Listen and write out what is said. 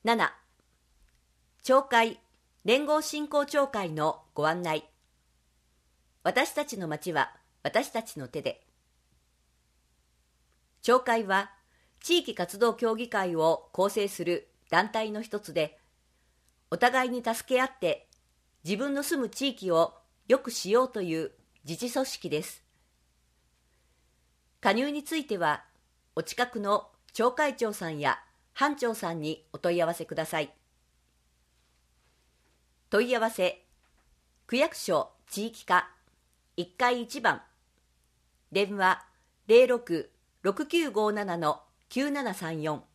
7、町会連合振興協会のご案内。私たちの町は私たちの手で。町会は地域活動協議会を構成する団体の一つで、お互いに助け合って自分の住む地域を良くしようという自治組織です。加入については、お近くの町会長さんや班長さんにお問い合わせください。問い合わせ、区役所地域課1階1番、電話06-6957-9734